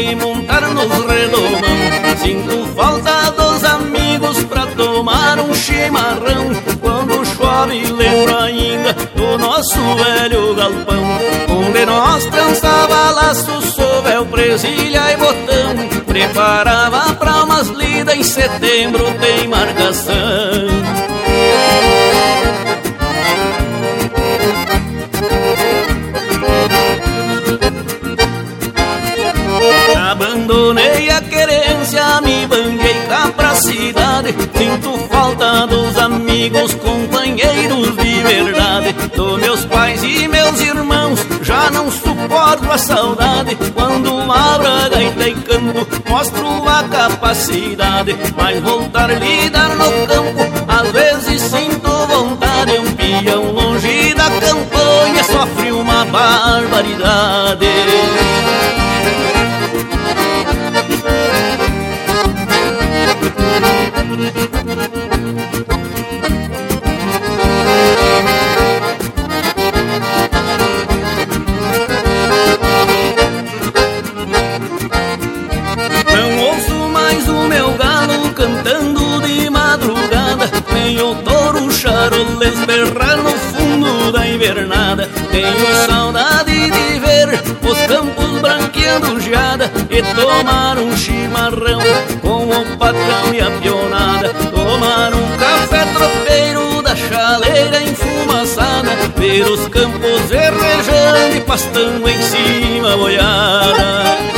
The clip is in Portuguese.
que montar nos redomão. Sinto falta dos amigos pra tomar um chimarrão. Quando chove lembro ainda do nosso velho galpão, onde nós trançava laço, sovel, presilha e botão. Preparava pra umas lidas, em setembro tem marcação. Abandonei a querência, me banguei cá pra cidade. Sinto falta dos amigos, companheiros de verdade. Dos meus pais e meus irmãos, já não suporto a saudade. Quando abro a gaita e canto, mostro a capacidade. Mas voltar a lidar no campo, às vezes sinto vontade. Um peão longe da campanha sofre uma barbaridade. Não ouço mais o meu galo cantando de madrugada, nem o touro charolês berrar no fundo da invernada. Tenho saudade de ver os campos branqueando geada e tomar um chimarrão com o patrão e a pionada. Tomar um café tropeiro da chaleira enfumaçada, ver os campos verrejando e pastando em cima a boiada.